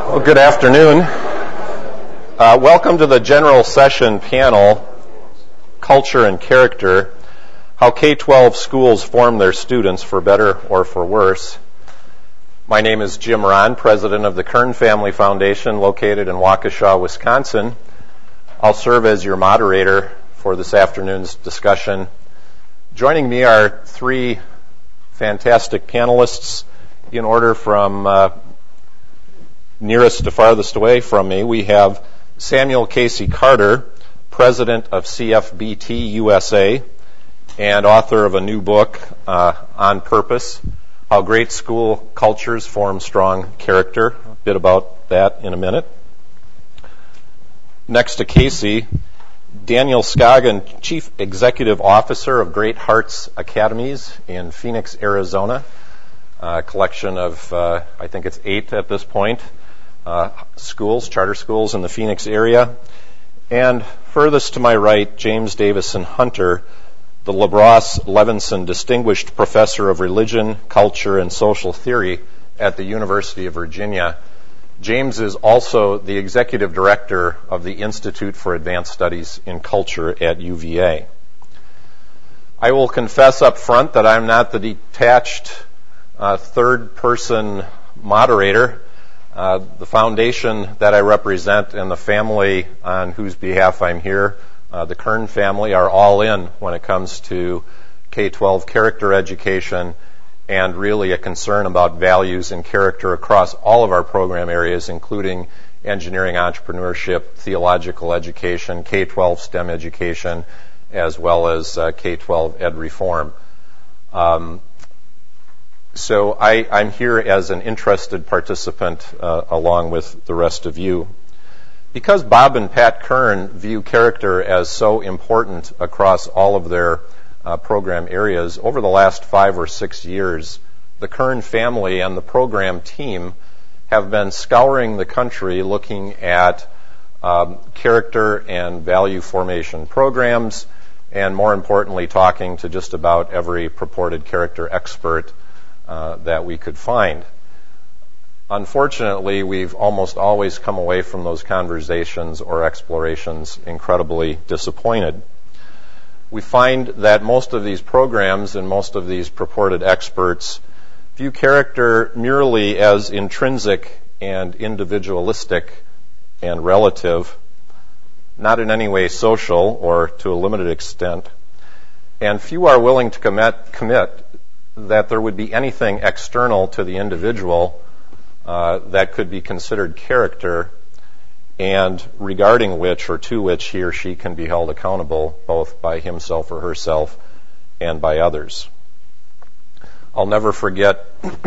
Well, good afternoon. Welcome to the general session panel, Culture and Character, How K-12 Schools Form Their Students for Better or for Worse. My name is Jim Rahn, president of the Kern Family Foundation located in Waukesha, Wisconsin. I'll serve as your moderator for this afternoon's discussion. Joining me are three fantastic panelists in order from nearest to farthest away from me. We have Samuel Casey Carter, president of CFBT USA and author of a new book, On Purpose, How Great School Cultures Form Strong Character. A bit about that in a minute. Next to Casey, Daniel Scoggin, Chief Executive Officer of Great Hearts Academies in Phoenix, Arizona. A collection of, I think it's 8 at this point, schools, charter schools in the Phoenix area. And furthest to my right, James Davison Hunter, the LaBrosse Levinson Distinguished Professor of Religion, Culture, and Social Theory at the University of Virginia. James is also the Executive Director of the Institute for Advanced Studies in Culture at UVA. I will confess up front that I'm not the detached third-person moderator. The foundation that I represent and the family on whose behalf I'm here, the Kern family, are all in when it comes to K-12 character education and really a concern about values and character across all of our program areas, including engineering, entrepreneurship, theological education, K-12 STEM education, as well as K-12 ed reform. So I'm here as an interested participant along with the rest of you. Because Bob and Pat Kern view character as so important across all of their program areas, over the last 5 or 6 years, the Kern family and the program team have been scouring the country looking at character and value formation programs, and more importantly, talking to just about every purported character expert that we could find. Unfortunately, we've almost always come away from those conversations or explorations incredibly disappointed. We find that most of these programs and most of these purported experts view character merely as intrinsic and individualistic and relative, not in any way social or to a limited extent, and few are willing to commit that there would be anything external to the individual that could be considered character and regarding which or to which he or she can be held accountable both by himself or herself and by others. I'll never forget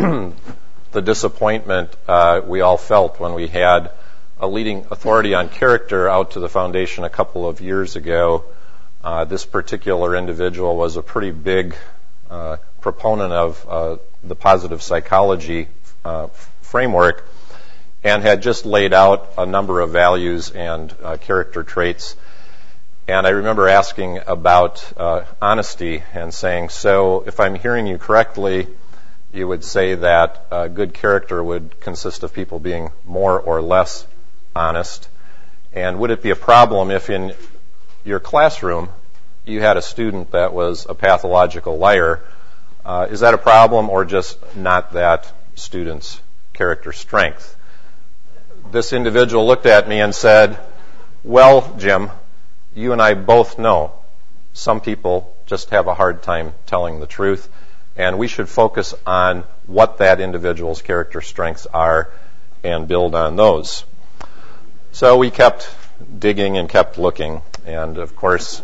the disappointment we all felt when we had a leading authority on character out to the foundation a couple of years ago. This particular individual was a pretty big proponent of the positive psychology framework and had just laid out a number of values and character traits. And I remember asking about honesty and saying, so if I'm hearing you correctly, you would say that good character would consist of people being more or less honest. And would it be a problem if in your classroom you had a student that was a pathological liar? Is that a problem or just not that student's character strength? This individual looked at me and said, well, Jim, you and I both know some people just have a hard time telling the truth, and we should focus on what that individual's character strengths are and build on those. So we kept digging and kept looking, and of course,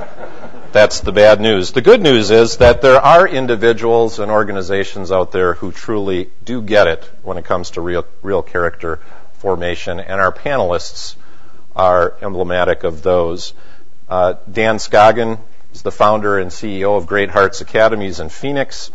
that's the bad news. The good news is that there are individuals and organizations out there who truly do get it when it comes to real character formation, and our panelists are emblematic of those. Dan Scoggin is the founder and CEO of Great Hearts Academies in Phoenix.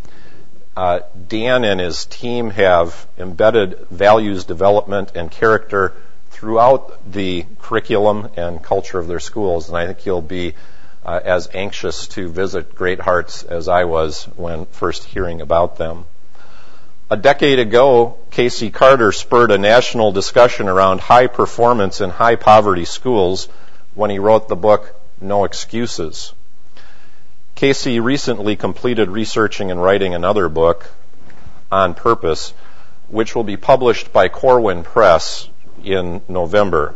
Dan and his team have embedded values development and character throughout the curriculum and culture of their schools, and I think you'll be as anxious to visit Great Hearts as I was when first hearing about them. A decade ago, Casey Carter spurred a national discussion around high performance in high poverty schools when he wrote the book, No Excuses. Casey recently completed researching and writing another book, On Purpose, which will be published by Corwin Press in November.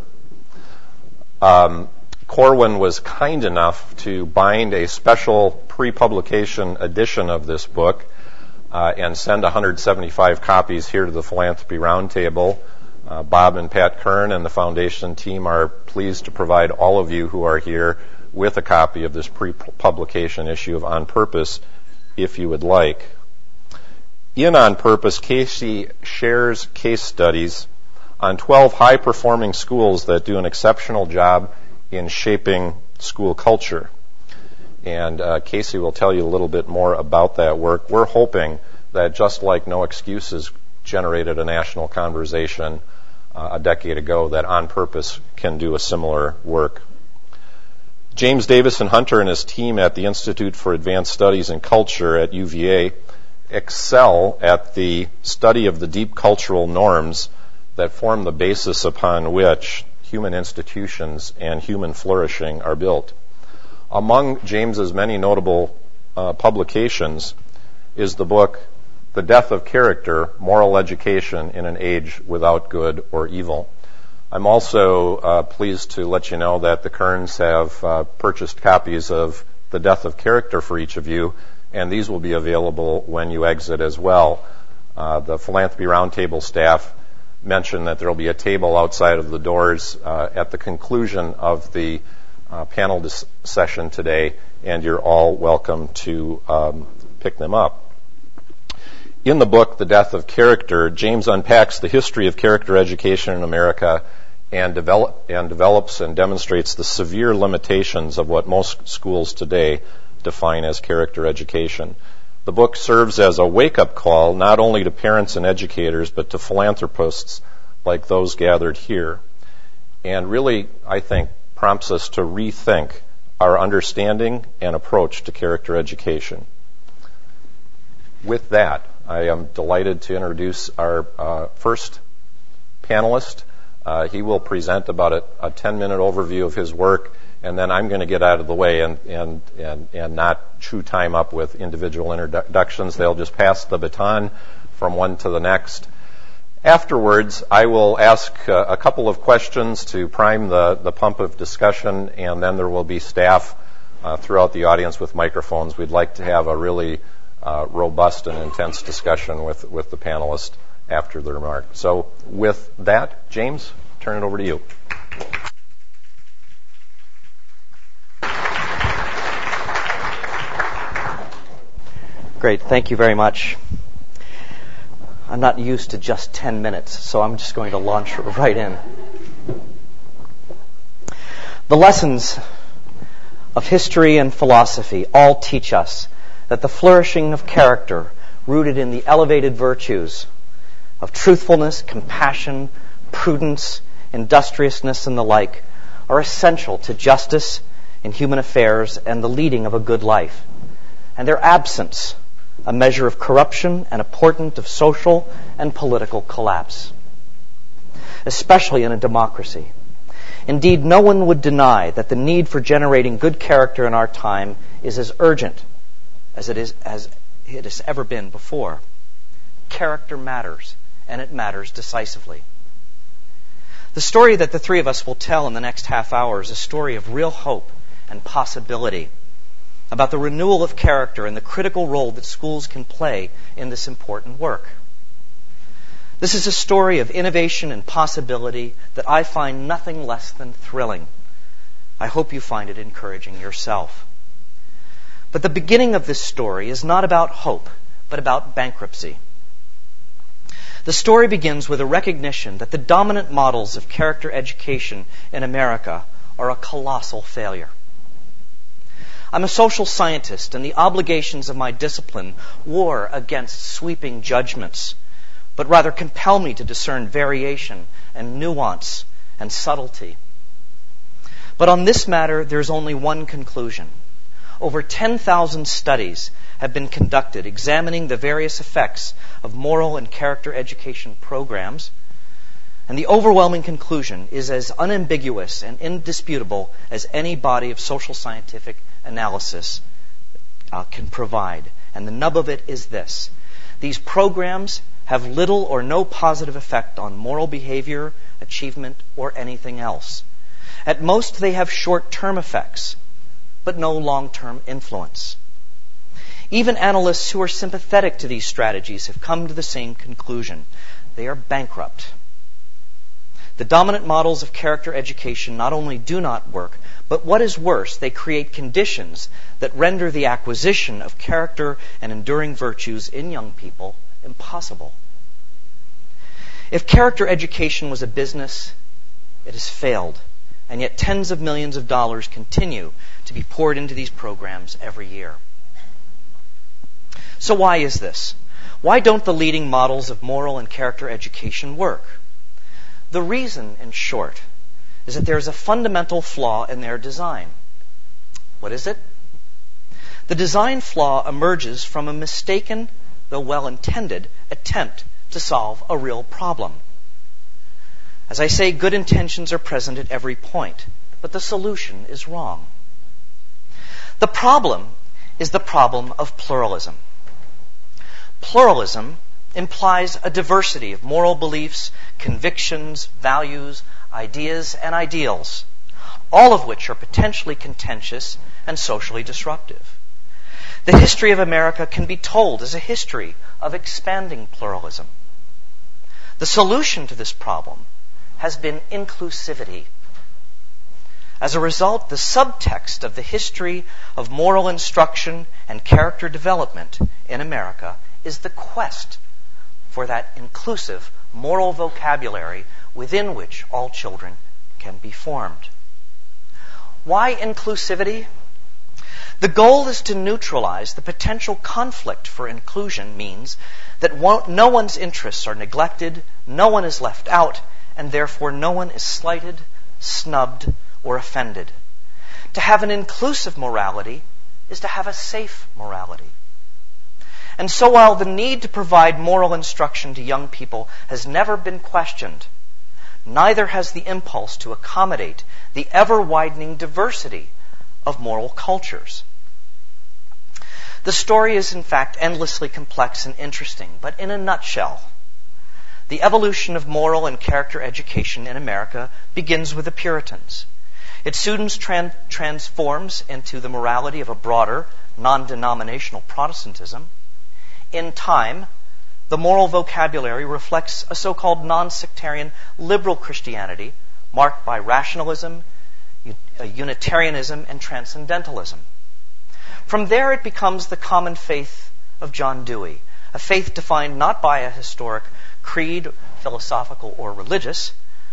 Corwin was kind enough to bind a special pre-publication edition of this book and send 175 copies here to the Philanthropy Roundtable. Bob and Pat Kern and the foundation team are pleased to provide all of you who are here with a copy of this pre-publication issue of On Purpose, if you would like. In On Purpose, Casey shares case studies on 12 high-performing schools that do an exceptional job in shaping school culture. And Casey will tell you a little bit more about that work. We're hoping that just like No Excuses generated a national conversation a decade ago, that On Purpose can do a similar work. James Davison Hunter and his team at the Institute for Advanced Studies in Culture at UVA excel at the study of the deep cultural norms that form the basis upon which human institutions and human flourishing are built. Among James's many notable publications is the book, The Death of Character, Moral Education in an Age Without Good or Evil. I'm also pleased to let you know that the Kerns have purchased copies of The Death of Character for each of you, and these will be available when you exit as well. The Philanthropy Roundtable staff mentioned that there will be a table outside of the doors at the conclusion of the panel session today, and you're all welcome to pick them up. In the book, The Death of Character, James unpacks the history of character education in America and develops and demonstrates the severe limitations of what most schools today define as character education. The book serves as a wake-up call not only to parents and educators, but to philanthropists like those gathered here, and really, I think, prompts us to rethink our understanding and approach to character education. With that, I am delighted to introduce our first panelist. He will present about a 10-minute overview of his work, and then I'm going to get out of the way and not chew time up with individual introductions. They'll just pass the baton from one to the next. Afterwards, I will ask a couple of questions to prime the pump of discussion, and then there will be staff throughout the audience with microphones. We'd like to have a really robust and intense discussion with the panelists after the remark. So with that, James, turn it over to you. Great. Thank you very much. I'm not used to just 10 minutes, so I'm just going to launch right in. The lessons of history and philosophy all teach us that the flourishing of character rooted in the elevated virtues of truthfulness, compassion, prudence, industriousness, and the like are essential to justice in human affairs and the leading of a good life. And their absence a measure of corruption and a portent of social and political collapse, especially in a democracy. Indeed, no one would deny that the need for generating good character in our time is as urgent as it has ever been before. Character matters, and it matters decisively. The story that the three of us will tell in the next half hour is a story of real hope and possibility about the renewal of character and the critical role that schools can play in this important work. This is a story of innovation and possibility that I find nothing less than thrilling. I hope you find it encouraging yourself. But the beginning of this story is not about hope, but about bankruptcy. The story begins with a recognition that the dominant models of character education in America are a colossal failure. I'm a social scientist, and the obligations of my discipline war against sweeping judgments, but rather compel me to discern variation and nuance and subtlety. But on this matter, there's only one conclusion. Over 10,000 studies have been conducted examining the various effects of moral and character education programs, and the overwhelming conclusion is as unambiguous and indisputable as any body of social scientific analysis can provide. And the nub of it is this: these programs have little or no positive effect on moral behavior, achievement, or anything else. At most, they have short-term effects, but no long-term influence. Even analysts who are sympathetic to these strategies have come to the same conclusion. They are bankrupt. The dominant models of character education not only do not work, but what is worse, they create conditions that render the acquisition of character and enduring virtues in young people impossible. If character education was a business, it has failed, and yet tens of millions of dollars continue to be poured into these programs every year. So why is this? Why don't the leading models of moral and character education work? The reason, in short, is that there is a fundamental flaw in their design. What is it? The design flaw emerges from a mistaken, though well-intended, attempt to solve a real problem. As I say, good intentions are present at every point, but the solution is wrong. The problem is the problem of pluralism. Pluralism implies a diversity of moral beliefs, convictions, values, ideas, and ideals, all of which are potentially contentious and socially disruptive. The history of America can be told as a history of expanding pluralism. The solution to this problem has been inclusivity. As a result, the subtext of the history of moral instruction and character development in America is the quest for that inclusive moral vocabulary within which all children can be formed. Why inclusivity? The goal is to neutralize the potential conflict for inclusion means that no one's interests are neglected, no one is left out, and therefore no one is slighted, snubbed, or offended. To have an inclusive morality is to have a safe morality. And so while the need to provide moral instruction to young people has never been questioned, neither has the impulse to accommodate the ever-widening diversity of moral cultures. The story is, in fact, endlessly complex and interesting, but in a nutshell, the evolution of moral and character education in America begins with the Puritans. It soon transforms into the morality of a broader, non-denominational Protestantism. In time, the moral vocabulary reflects a so-called non-sectarian liberal Christianity marked by rationalism, Unitarianism, and transcendentalism. From there, it becomes the common faith of John Dewey, a faith defined not by a historic creed, philosophical or religious,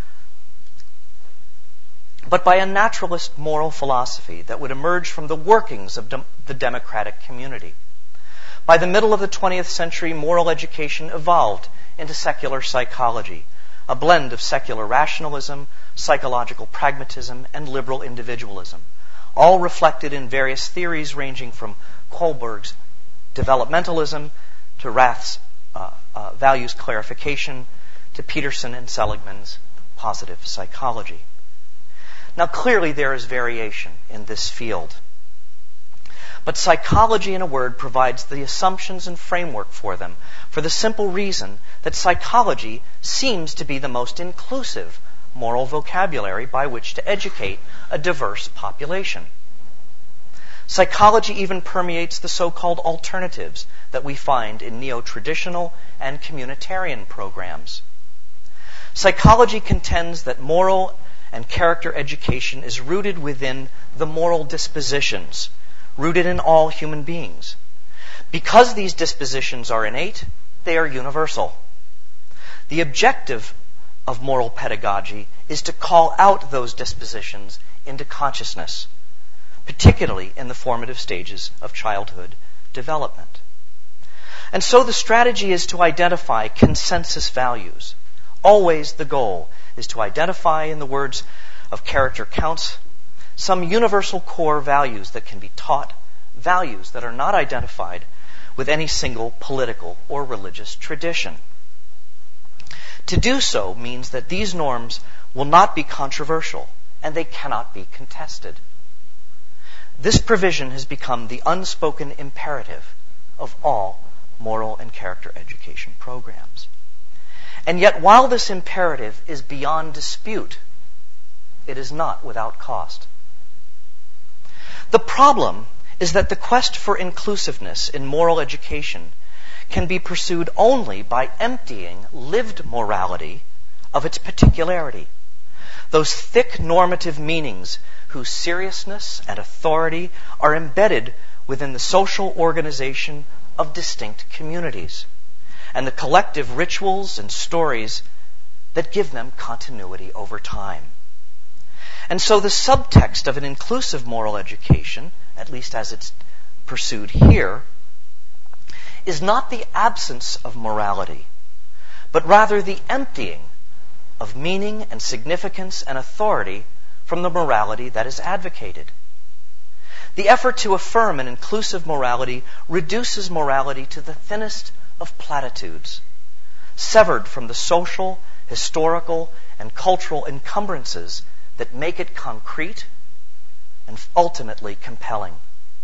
but by a naturalist moral philosophy that would emerge from the workings of the democratic community. By the middle of the 20th century, moral education evolved into secular psychology, a blend of secular rationalism, psychological pragmatism, and liberal individualism, all reflected in various theories ranging from Kohlberg's developmentalism to Rath's values clarification to Peterson and Seligman's positive psychology. Now, clearly there is variation in this field. But psychology, in a word, provides the assumptions and framework for them, for the simple reason that psychology seems to be the most inclusive moral vocabulary by which to educate a diverse population. Psychology even permeates the so-called alternatives that we find in neo-traditional and communitarian programs. Psychology contends that moral and character education is rooted within the moral dispositions, rooted in all human beings. Because these dispositions are innate, they are universal. The objective of moral pedagogy is to call out those dispositions into consciousness, particularly in the formative stages of childhood development. And so the strategy is to identify consensus values. Always the goal is to identify, in the words of Character Counts, some universal core values that can be taught, values that are not identified with any single political or religious tradition. To do so means that these norms will not be controversial and they cannot be contested. This provision has become the unspoken imperative of all moral and character education programs. And yet, while this imperative is beyond dispute, it is not without cost. The problem is that the quest for inclusiveness in moral education can be pursued only by emptying lived morality of its particularity, those thick normative meanings whose seriousness and authority are embedded within the social organization of distinct communities, and the collective rituals and stories that give them continuity over time. And so the subtext of an inclusive moral education, at least as it's pursued here, is not the absence of morality, but rather the emptying of meaning and significance and authority from the morality that is advocated. The effort to affirm an inclusive morality reduces morality to the thinnest of platitudes, severed from the social, historical, and cultural encumbrances that make it concrete and ultimately compelling.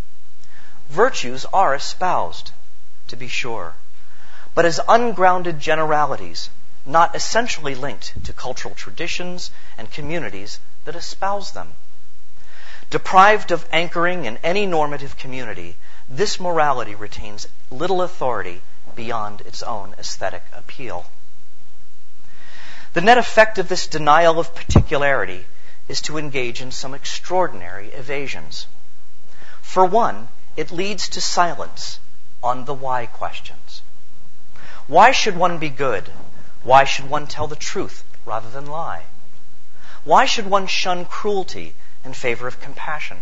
Virtues are espoused, to be sure, but as ungrounded generalities, not essentially linked to cultural traditions and communities that espouse them. Deprived of anchoring in any normative community, this morality retains little authority beyond its own aesthetic appeal. The net effect of this denial of particularity is to engage in some extraordinary evasions. For one, it leads to silence on the why questions. Why should one be good? Why should one tell the truth rather than lie? Why should one shun cruelty in favor of compassion?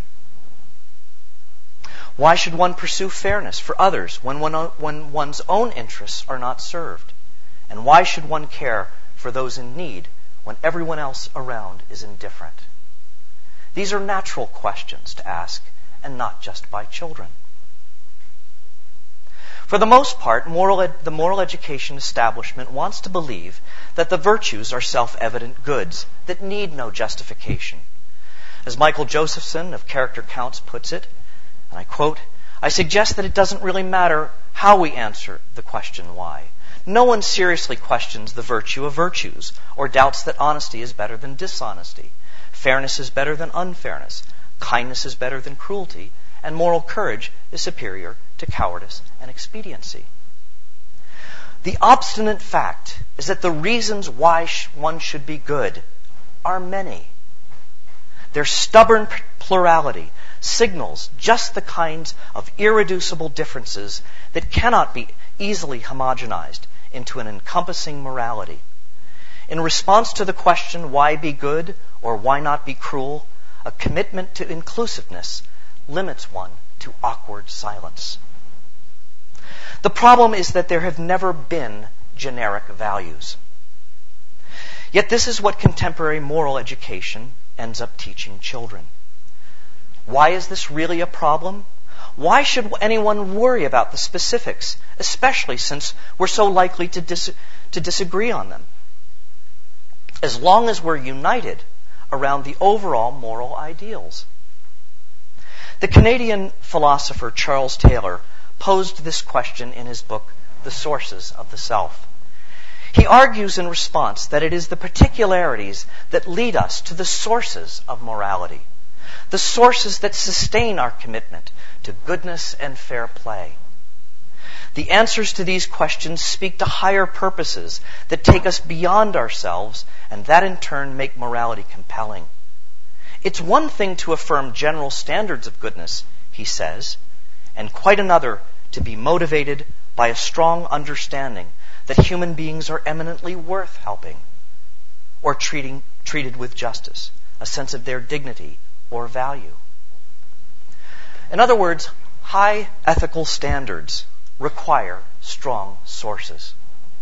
Why should one pursue fairness for others when one's own interests are not served? And why should one care for those in need when everyone else around is indifferent? These are natural questions to ask, and not just by children. For the most part, the moral education establishment wants to believe that the virtues are self-evident goods that need no justification. As Michael Josephson of Character Counts puts it, and I quote, "I suggest that it doesn't really matter how we answer the question why. No one seriously questions the virtue of virtues or doubts that honesty is better than dishonesty, fairness is better than unfairness, kindness is better than cruelty, and moral courage is superior to cowardice and expediency." The obstinate fact is that the reasons why one should be good are many. Their stubborn plurality signals just the kinds of irreducible differences that cannot be easily homogenized into an encompassing morality. In response to the question, why be good or why not be cruel, a commitment to inclusiveness limits one to awkward silence. The problem is that there have never been generic values. Yet this is what contemporary moral education ends up teaching children. Why is this really a problem? Why should anyone worry about the specifics, especially since we're so likely to disagree on them? As long as we're united around the overall moral ideals. The Canadian philosopher Charles Taylor posed this question in his book, The Sources of the Self. He argues in response that it is the particularities that lead us to the sources of morality, the sources that sustain our commitment to goodness and fair play. The answers to these questions speak to higher purposes that take us beyond ourselves and that in turn make morality compelling. It's one thing to affirm general standards of goodness, he says, and quite another to be motivated by a strong understanding that human beings are eminently worth helping or treated with justice, a sense of their dignity or value. In other words, high ethical standards require strong sources.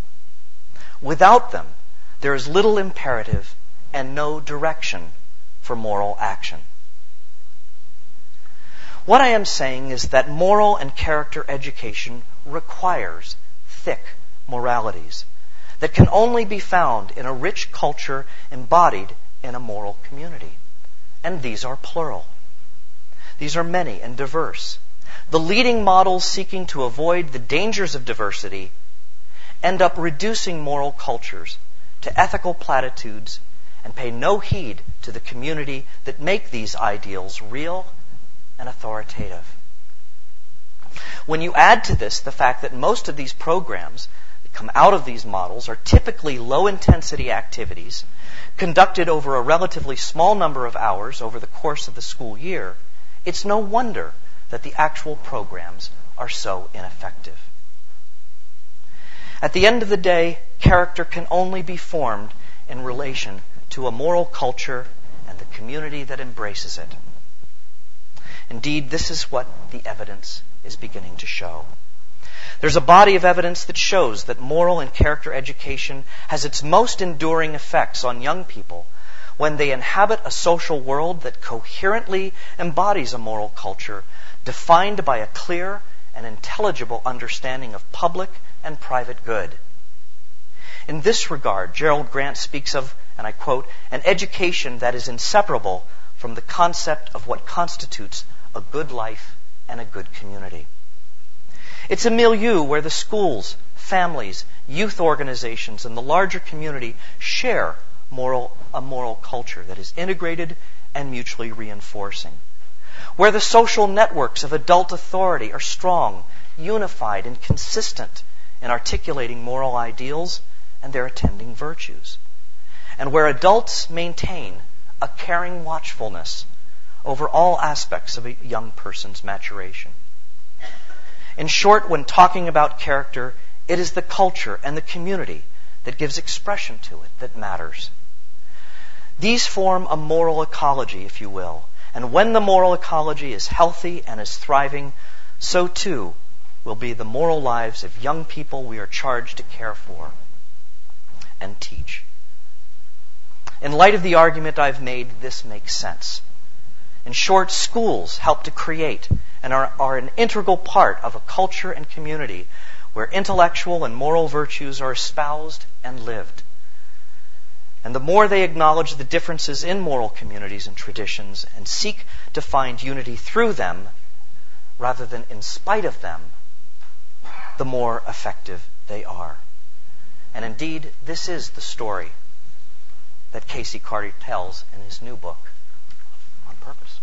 Without them, there is little imperative and no direction for moral action. What I am saying is that moral and character education requires thick moralities that can only be found in a rich culture embodied in a moral community. And these are plural. These are many and diverse. The leading models seeking to avoid the dangers of diversity end up reducing moral cultures to ethical platitudes and pay no heed to the community that make these ideals real and authoritative. When you add to this the fact that most of these programs that come out of these models are typically low-intensity activities conducted over a relatively small number of hours over the course of the school year, it's no wonder that the actual programs are so ineffective. At the end of the day, character can only be formed in relation to a moral culture and the community that embraces it. Indeed, this is what the evidence is beginning to show. There's a body of evidence that shows that moral and character education has its most enduring effects on young people when they inhabit a social world that coherently embodies a moral culture defined by a clear and intelligible understanding of public and private good. In this regard, Gerald Grant speaks of, and I quote, an education that is inseparable from the concept of what constitutes a good life and a good community. It's a milieu where the schools, families, youth organizations, and the larger community share a moral culture that is integrated and mutually reinforcing. Where the social networks of adult authority are strong, unified, and consistent in articulating moral ideals and their attending virtues. And where adults maintain a caring watchfulness over all aspects of a young person's maturation. In short, when talking about character, it is the culture and the community that gives expression to it that matters. These form a moral ecology, if you will. And when the moral ecology is healthy and is thriving, so too will be the moral lives of young people we are charged to care for and teach. In light of the argument I've made, this makes sense. In short, schools help to create and are an integral part of a culture and community where intellectual and moral virtues are espoused and lived. And the more they acknowledge the differences in moral communities and traditions and seek to find unity through them rather than in spite of them, the more effective they are. And indeed, this is the story that Casey Carty tells in his new book, On Purpose.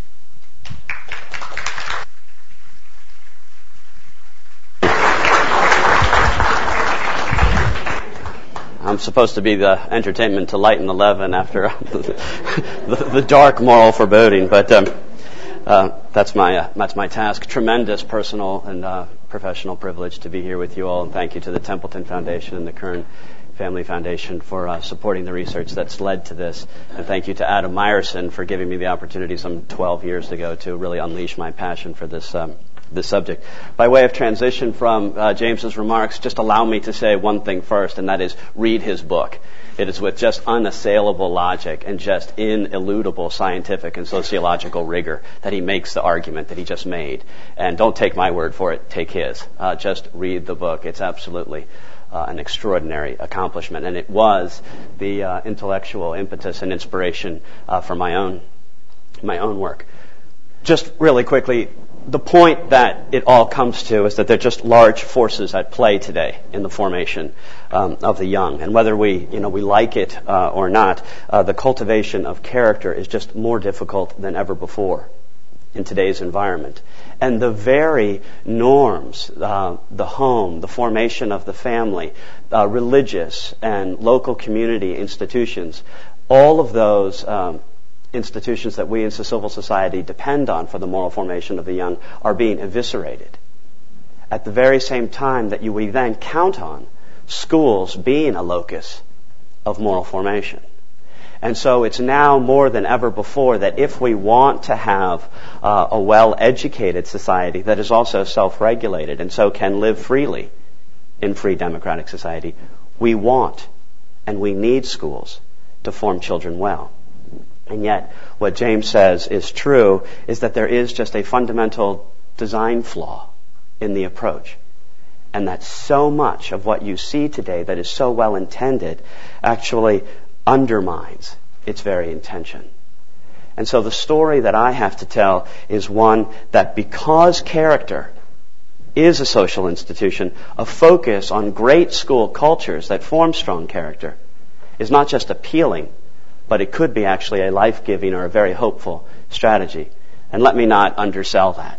I'm supposed to be the entertainment to lighten the leaven after the dark moral foreboding, but that's my task. Tremendous personal and professional privilege to be here with you all, and thank you to the Templeton Foundation and the Kern Family Foundation for supporting the research that's led to this, and thank you to Adam Meyerson for giving me the opportunity some 12 years ago to really unleash my passion for this subject. By way of transition from James's remarks, just allow me to say one thing first, and that is read his book. It is with just unassailable logic and just ineludible scientific and sociological rigor that he makes the argument that he just made. And don't take my word for it, take his. Just read the book. It's absolutely an extraordinary accomplishment. And it was the intellectual impetus and inspiration for my own work. Just really quickly, the point that it all comes to is that there are just large forces at play today in the formation of the young. And whether we like it or not, the cultivation of character is just more difficult than ever before in today's environment. And the very norms, the home, the formation of the family, religious and local community institutions, all of those institutions that we in civil society depend on for the moral formation of the young are being eviscerated. At the very same time that we then count on schools being a locus of moral formation. And so it's now more than ever before that if we want to have a well-educated society that is also self-regulated and so can live freely in free democratic society, we want and we need schools to form children well. And yet, what James says is true, is that there is just a fundamental design flaw in the approach. And that so much of what you see today that is so well intended actually undermines its very intention. And so the story that I have to tell is one that, because character is a social institution, a focus on great school cultures that form strong character is not just appealing, but it could be actually a life-giving or a very hopeful strategy. And let me not undersell that.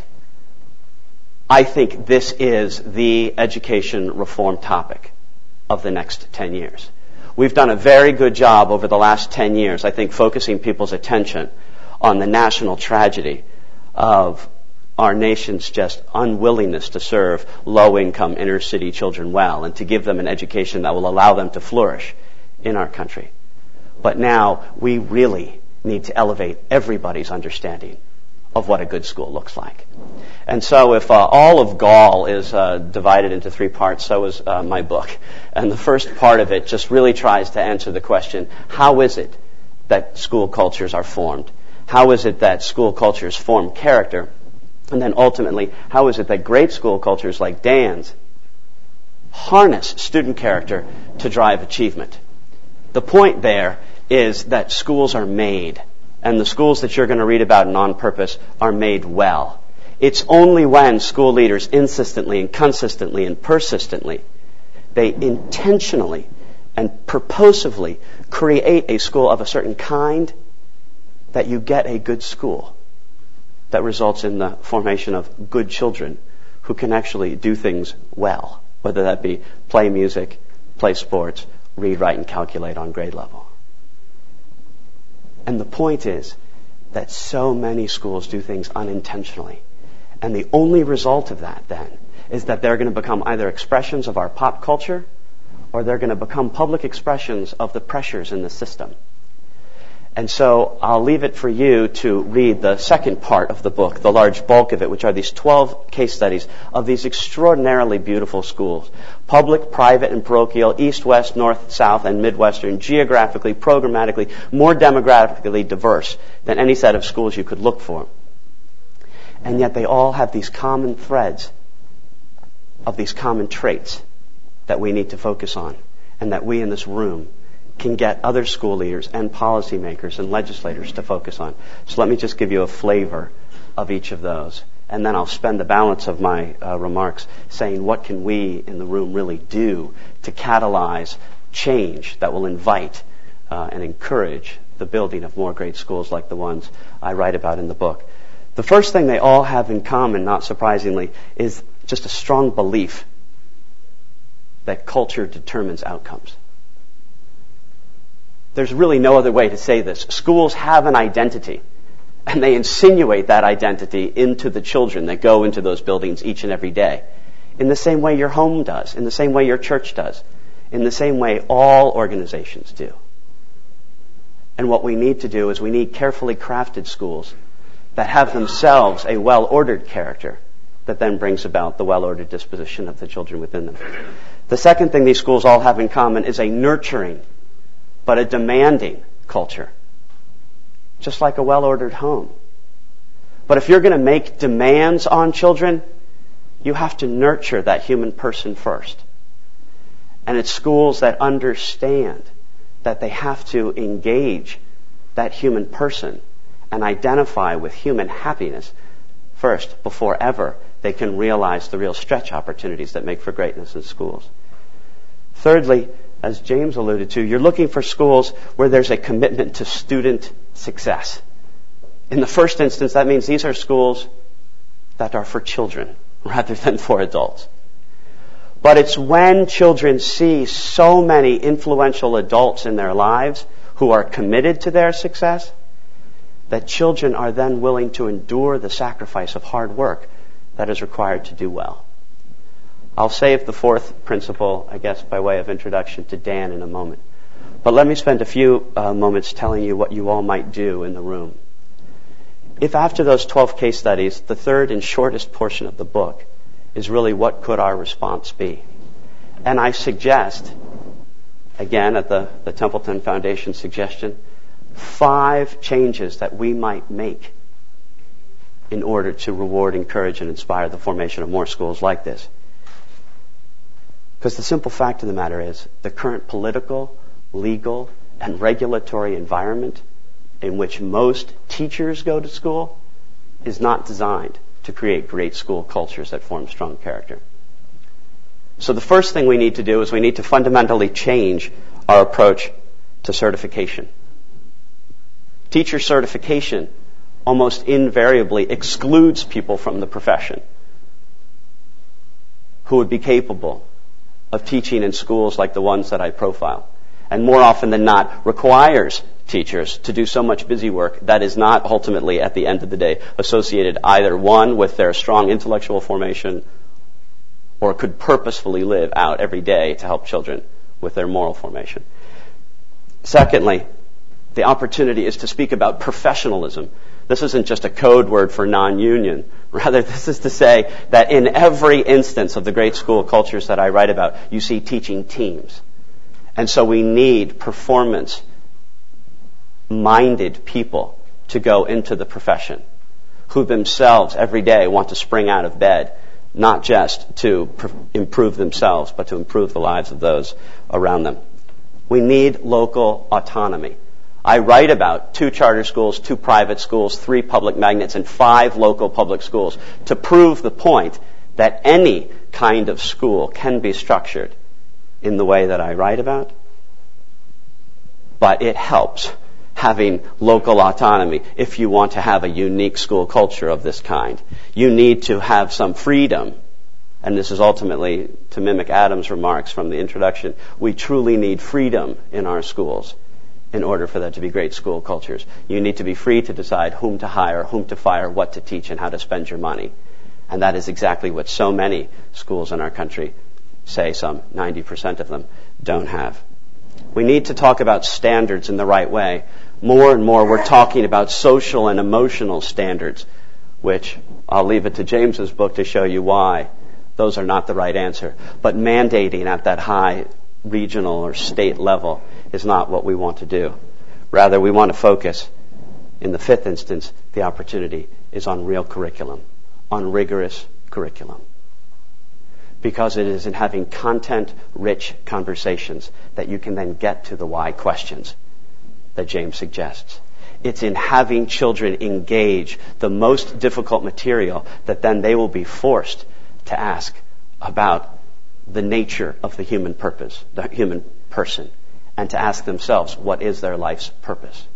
I think this is the education reform topic of the next 10 years. We've done a very good job over the last 10 years, I think, focusing people's attention on the national tragedy of our nation's just unwillingness to serve low-income inner-city children well and to give them an education that will allow them to flourish in our country. But now we really need to elevate everybody's understanding of what a good school looks like. And so if all of Gaul is divided into 3 parts, so is my book. And the first part of it just really tries to answer the question, how is it that school cultures are formed? How is it that school cultures form character? And then ultimately, how is it that great school cultures like Dan's harness student character to drive achievement? The point there is that schools are made, and the schools that you're going to read about in On Purpose are made well. It's only when school leaders insistently and consistently and persistently, they intentionally and purposively create a school of a certain kind that you get a good school that results in the formation of good children who can actually do things well, whether that be play music, play sports, read, write, and calculate on grade level. And the point is that so many schools do things unintentionally. And the only result of that, then, is that they're going to become either expressions of our pop culture or they're going to become public expressions of the pressures in the system. And so I'll leave it for you to read the second part of the book, the large bulk of it, which are these 12 case studies of these extraordinarily beautiful schools. Public, private, and parochial, east, west, north, south, and midwestern, geographically, programmatically, more demographically diverse than any set of schools you could look for. And yet they all have these common threads of these common traits that we need to focus on and that we in this room can get other school leaders and policymakers and legislators to focus on. So let me just give you a flavor of each of those. And then I'll spend the balance of my remarks saying what can we in the room really do to catalyze change that will invite and encourage the building of more great schools like the ones I write about in the book. The first thing they all have in common, not surprisingly, is just a strong belief that culture determines outcomes. There's really no other way to say this. Schools have an identity, and they insinuate that identity into the children that go into those buildings each and every day, in the same way your home does, in the same way your church does, in the same way all organizations do. And what we need to do is we need carefully crafted schools that have themselves a well-ordered character that then brings about the well-ordered disposition of the children within them. The second thing these schools all have in common is a nurturing but a demanding culture, just like a well-ordered home. But if you're going to make demands on children, you have to nurture that human person first. And it's schools that understand that they have to engage that human person and identify with human happiness first before ever they can realize the real stretch opportunities that make for greatness in schools. Thirdly, as James alluded to, you're looking for schools where there's a commitment to student success. In the first instance, that means these are schools that are for children rather than for adults. But it's when children see so many influential adults in their lives who are committed to their success that children are then willing to endure the sacrifice of hard work that is required to do well. I'll save the fourth principle, I guess, by way of introduction to Dan in a moment. But let me spend a few moments telling you what you all might do in the room. If after those 12 case studies, the third and shortest portion of the book is really what could our response be? And I suggest, again, at the Templeton Foundation suggestion, 5 changes that we might make in order to reward, encourage, and inspire the formation of more schools like this. Because the simple fact of the matter is, the current political, legal, and regulatory environment in which most teachers go to school is not designed to create great school cultures that form strong character. So the first thing we need to do is we need to fundamentally change our approach to certification. Teacher certification almost invariably excludes people from the profession who would be capable of teaching in schools like the ones that I profile, and more often than not requires teachers to do so much busy work that is not ultimately, at the end of the day, associated either, one, with their strong intellectual formation, or could purposefully live out every day to help children with their moral formation. Secondly, the opportunity is to speak about professionalism. This isn't just a code word for non-union. Rather, this is to say that in every instance of the great school cultures that I write about, you see teaching teams. And so we need performance-minded people to go into the profession who themselves every day want to spring out of bed, not just to improve themselves, but to improve the lives of those around them. We need local autonomy. I write about 2 charter schools, 2 private schools, 3 public magnets, and 5 local public schools to prove the point that any kind of school can be structured in the way that I write about. But it helps having local autonomy if you want to have a unique school culture of this kind. You need to have some freedom. And this is ultimately to mimic Adam's remarks from the introduction. We truly need freedom in our schools in order for them to be great school cultures. You need to be free to decide whom to hire, whom to fire, what to teach, and how to spend your money. And that is exactly what so many schools in our country, say some 90% of them, don't have. We need to talk about standards in the right way. More and more we're talking about social and emotional standards, which I'll leave it to James's book to show you why those are not the right answer. But mandating at that high regional or state level is not what we want to do. Rather, we want to focus, in the 5th instance, the opportunity is on real curriculum, on rigorous curriculum. Because it is in having content-rich conversations that you can then get to the why questions that James suggests. It's in having children engage the most difficult material that then they will be forced to ask about the nature of the human purpose, the human person, and to ask themselves, what is their life's purpose?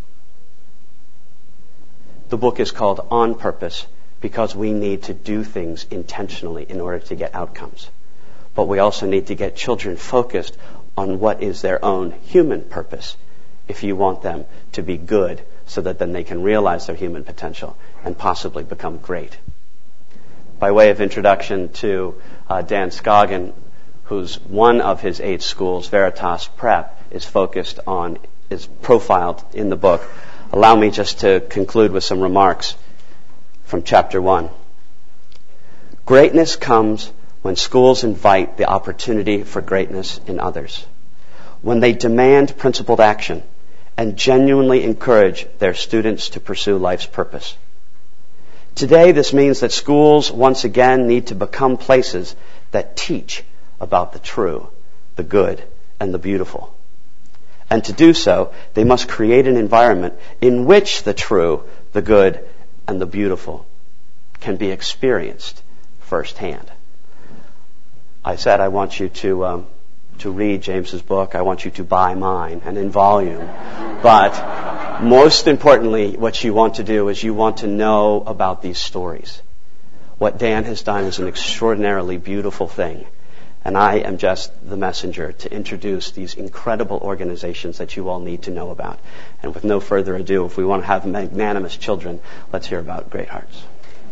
The book is called On Purpose because we need to do things intentionally in order to get outcomes. But we also need to get children focused on what is their own human purpose if you want them to be good so that then they can realize their human potential and possibly become great. By way of introduction to Dan Scoggin, whose one of his 8 schools, Veritas Prep, is profiled in the book, allow me just to conclude with some remarks from chapter 1. Greatness comes when schools invite the opportunity for greatness in others, when they demand principled action and genuinely encourage their students to pursue life's purpose. Today, this means that schools once again need to become places that teach about the true, the good, and the beautiful. And to do so, they must create an environment in which the true, the good, and the beautiful can be experienced firsthand. I said I want you to read James's book. I want you to buy mine, and in volume. But most importantly, what you want to do is you want to know about these stories. What Dan has done is an extraordinarily beautiful thing. And I am just the messenger to introduce these incredible organizations that you all need to know about. And with no further ado, if we want to have magnanimous children, let's hear about Great Hearts.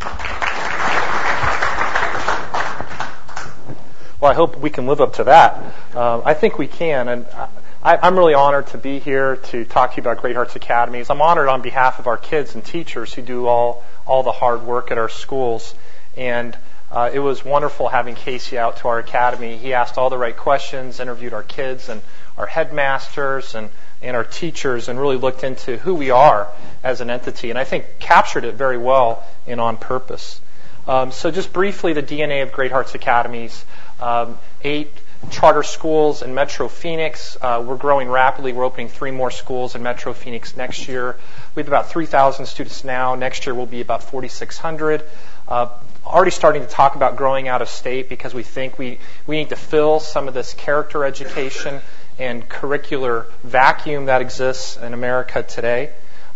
Well, I hope we can live up to that. I think we can. And I'm really honored to be here to talk to you about Great Hearts Academies. I'm honored on behalf of our kids and teachers who do all the hard work at our schools. And it was wonderful having Casey out to our academy. He asked all the right questions, interviewed our kids and our headmasters, and and our teachers and really looked into who we are as an entity, and I think captured it very well in On Purpose. So just briefly, the DNA of Great Hearts Academies, 8 charter schools in Metro Phoenix. We're growing rapidly. We're opening 3 more schools in Metro Phoenix next year. We have about 3,000 students now. Next year will be about 4,600. Already starting to talk about growing out of state because we think we need to fill some of this character education and curricular vacuum that exists in America today.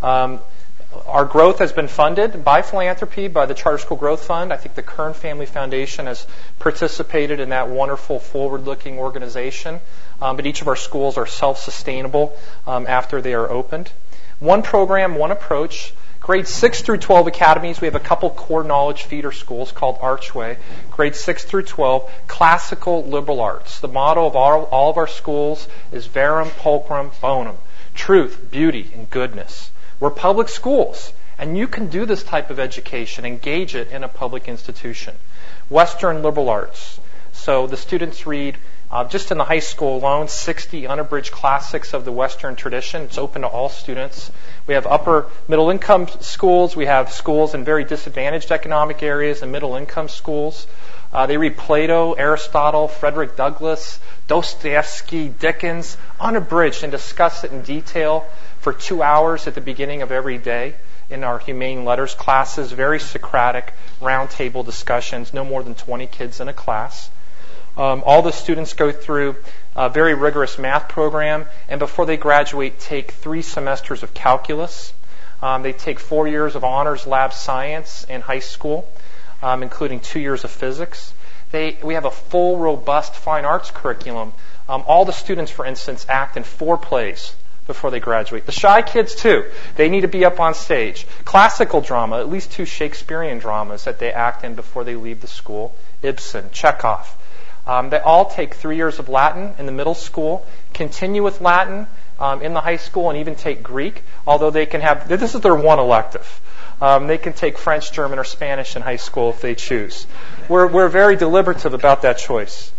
Our growth has been funded by philanthropy, by the Charter School Growth Fund. I think the Kern Family Foundation has participated in that wonderful forward-looking organization. But each of our schools are self-sustainable after they are opened. One program, one approach. Grades 6 through 12 academies, we have a couple core knowledge feeder schools called Archway. Grades 6 through 12, classical liberal arts. The motto of all of our schools is Verum Pulchrum Bonum, truth, beauty, and goodness. We're public schools, and you can do this type of education, engage it in a public institution. Western liberal arts. So the students read, just in the high school alone, 60 unabridged classics of the Western tradition. It's open to all students. We have upper middle income schools. We have schools in very disadvantaged economic areas and middle income schools. They read Plato, Aristotle, Frederick Douglass, Dostoevsky, Dickens, unabridged, and discuss it in detail for 2 hours at the beginning of every day in our humane letters classes. Very Socratic, roundtable discussions, no more than 20 kids in a class. All the students go through a very rigorous math program, and before they graduate, take 3 semesters of calculus. They take 4 years of honors lab science in high school, including 2 years of physics. We have a full, robust fine arts curriculum. All the students, for instance, act in 4 plays before they graduate. The shy kids, too. They need to be up on stage. Classical drama, at least 2 Shakespearean dramas that they act in before they leave the school. Ibsen, Chekhov. They all take 3 years of Latin in the middle school, continue with Latin in the high school, and even take Greek, although they can have, this is their one elective. They can take French, German, or Spanish in high school if they choose. We're very deliberative about that choice.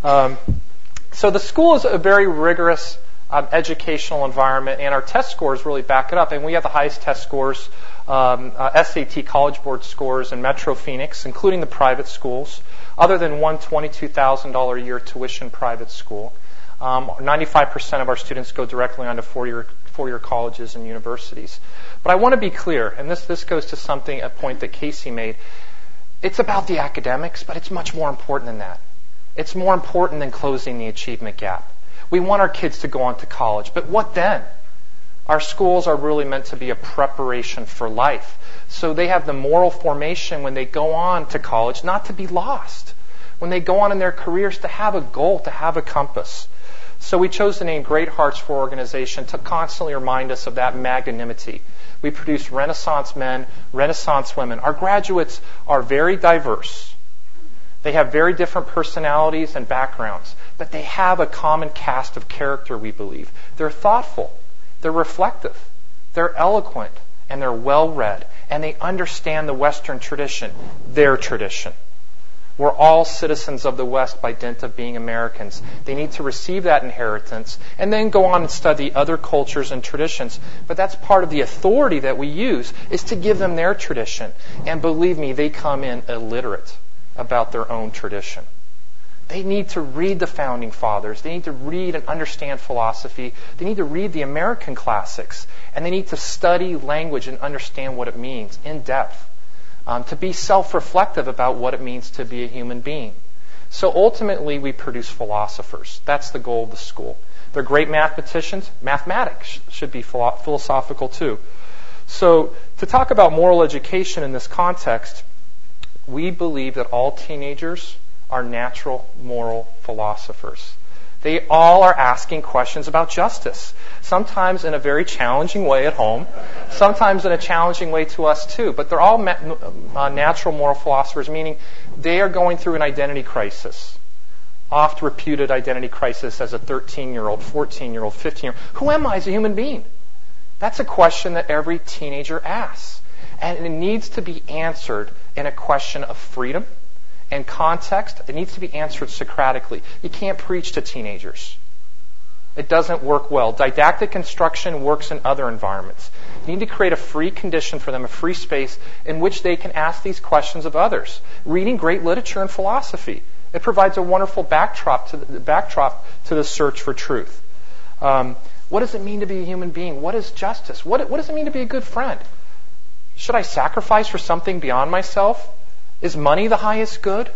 So the school is a very rigorous educational environment, and our test scores really back it up. And we have the highest test scores, SAT College Board scores in Metro Phoenix, including the private schools, other than one $22,000 a year tuition private school. 95% of our students go directly onto four-year colleges and universities. But I want to be clear, and this goes to a point that Casey made. It's about the academics, but it's much more important than that. It's more important than closing the achievement gap. We want our kids to go on to college, but what then? Our schools are really meant to be a preparation for life. So they have the moral formation when they go on to college, not to be lost. When they go on in their careers, to have a goal, to have a compass. So we chose the name Great Hearts for Organization to constantly remind us of that magnanimity. We produce Renaissance men, Renaissance women. Our graduates are very diverse. They have very different personalities and backgrounds, but they have a common cast of character, we believe. They're thoughtful, they're reflective, they're eloquent, and they're well-read, and they understand the Western tradition, their tradition. We're all citizens of the West by dint of being Americans. They need to receive that inheritance and then go on and study other cultures and traditions. But that's part of the authority that we use, is to give them their tradition. And believe me, they come in illiterate about their own tradition. They need to read the Founding Fathers. They need to read and understand philosophy. They need to read the American classics. And they need to study language and understand what it means in depth. To be self-reflective about what it means to be a human being. So ultimately, we produce philosophers. That's the goal of the school. They're great mathematicians. Mathematics should be philosophical too. So to talk about moral education in this context, we believe that all teenagers are natural moral philosophers. They all are asking questions about justice, sometimes in a very challenging way at home, sometimes in a challenging way to us too, but they're all natural moral philosophers, meaning they are going through an identity crisis, oft-reputed identity crisis as a 13-year-old, 14-year-old, 15-year-old. Who am I as a human being? That's a question that every teenager asks, and it needs to be answered in a question of freedom and context. It needs to be answered Socratically. You can't preach to teenagers. It doesn't work well. Didactic instruction works in other environments. You need to create a free condition for them, a free space in which they can ask these questions of others. Reading great literature and philosophy. It provides a wonderful backdrop to the search for truth. What does it mean to be a human being? What is justice? What does it mean to be a good friend? Should I sacrifice for something beyond myself? Is money the highest good?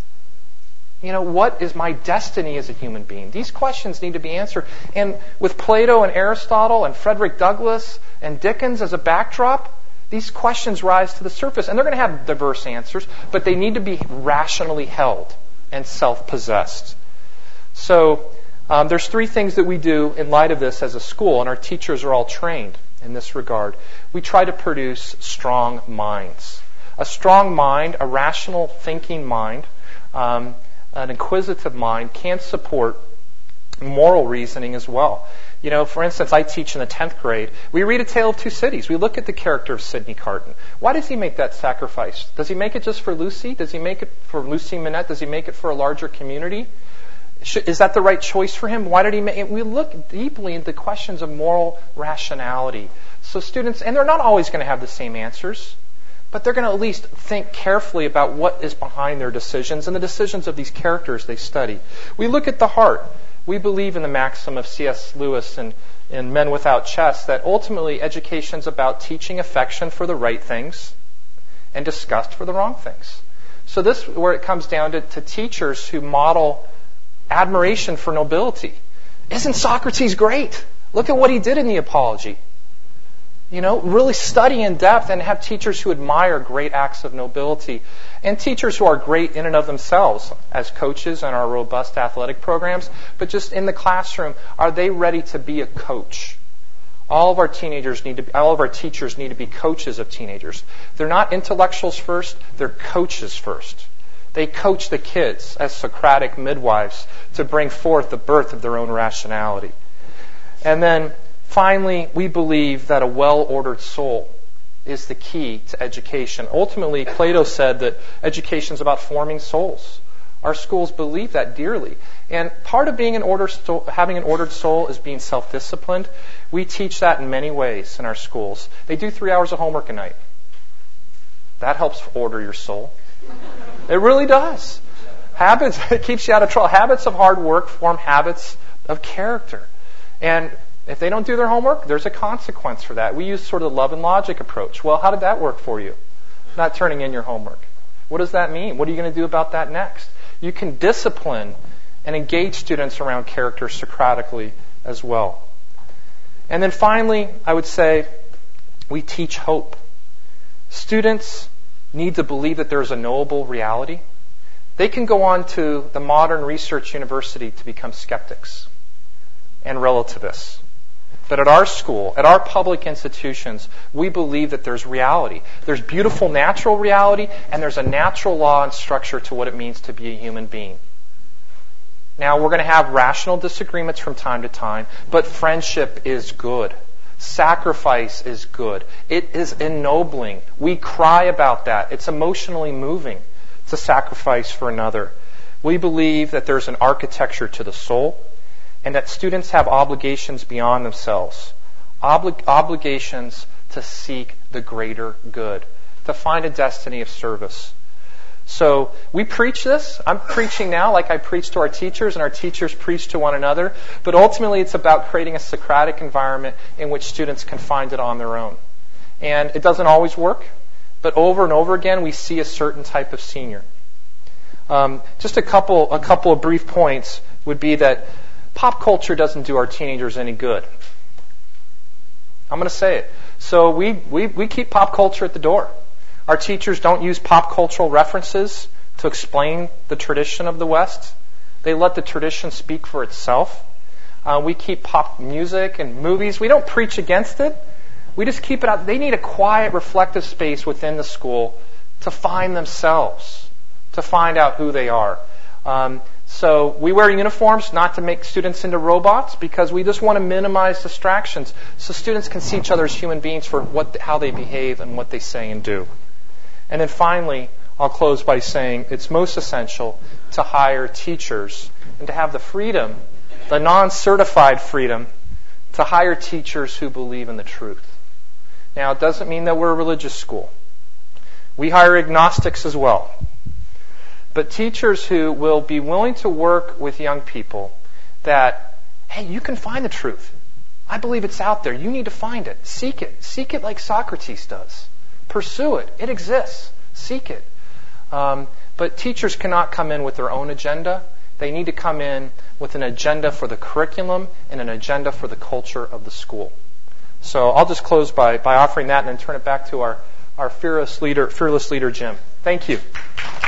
What is my destiny as a human being? These questions need to be answered. And with Plato and Aristotle and Frederick Douglass and Dickens as a backdrop, these questions rise to the surface. And they're going to have diverse answers, but they need to be rationally held and self-possessed. So there's 3 things that we do in light of this as a school, and our teachers are all trained in this regard. We try to produce strong minds. A strong mind, a rational thinking mind, an inquisitive mind can support moral reasoning as well. For instance, I teach in the 10th grade. We read A Tale of Two Cities. We look at the character of Sidney Carton. Why does he make that sacrifice? Does he make it just for Lucy? Does he make it for Lucy Minette? Does he make it for a larger community? Is that the right choice for him? Why did he make it? We look deeply into questions of moral rationality. So students, and they're not always going to have the same answers, but they're going to at least think carefully about what is behind their decisions and the decisions of these characters they study. We look at the heart. We believe in the maxim of C.S. Lewis and Men Without Chest that ultimately education is about teaching affection for the right things and disgust for the wrong things. So this is where it comes down to teachers who model admiration for nobility. Isn't Socrates great? Look at what he did in the Apology. Really study in depth and have teachers who admire great acts of nobility, and teachers who are great in and of themselves as coaches in our robust athletic programs, but just in the classroom, are they ready to be a coach? All of our teachers need to be coaches of teenagers. They're not intellectuals first, they're coaches first. They coach the kids as Socratic midwives to bring forth the birth of their own rationality. And then finally, we believe that a well-ordered soul is the key to education. Ultimately, Plato said that education is about forming souls. Our schools believe that dearly. And part of being having an ordered soul is being self-disciplined. We teach that in many ways in our schools. They do 3 hours of homework a night. That helps order your soul. It really does. Habits, it keeps you out of trouble. Habits of hard work form habits of character. And if they don't do their homework, there's a consequence for that. We use sort of the love and logic approach. Well, how did that work for you? Not turning in your homework. What does that mean? What are you going to do about that next? You can discipline and engage students around character Socratically as well. And then finally, I would say we teach hope. Students need to believe that there's a knowable reality. They can go on to the modern research university to become skeptics and relativists. But at our school, at our public institutions, we believe that there's reality. There's beautiful natural reality, and there's a natural law and structure to what it means to be a human being. Now, we're going to have rational disagreements from time to time, but friendship is good. Sacrifice is good. It is ennobling. We cry about that. It's emotionally moving to sacrifice for another. We believe that there's an architecture to the soul, and that students have obligations beyond themselves, obligations to seek the greater good, to find a destiny of service. So we preach this. I'm preaching now like I preach to our teachers, and our teachers preach to one another. But ultimately, it's about creating a Socratic environment in which students can find it on their own. And it doesn't always work, but over and over again, we see a certain type of senior. Just a couple of brief points would be that pop culture doesn't do our teenagers any good. I'm going to say it. So we keep pop culture at the door. Our teachers don't use pop cultural references to explain the tradition of the West. They let the tradition speak for itself. We keep pop music and movies. We don't preach against it. We just keep it out. They need a quiet, reflective space within the school to find themselves, to find out who they are. So we wear uniforms not to make students into robots, because we just want to minimize distractions so students can see each other as human beings for how they behave and what they say and do. And then finally, I'll close by saying it's most essential to hire teachers and to have the freedom the non-certified freedom to hire teachers who believe in the truth. Now, it doesn't mean that we're a religious school. We hire agnostics as well. But teachers who will be willing to work with young people that, hey, you can find the truth. I believe it's out there. You need to find it. Seek it. Seek it like Socrates does. Pursue it. It exists. Seek it. But teachers cannot come in with their own agenda. They need to come in with an agenda for the curriculum and an agenda for the culture of the school. So I'll just close by offering that and then turn it back to our fearless leader, Jim. Thank you.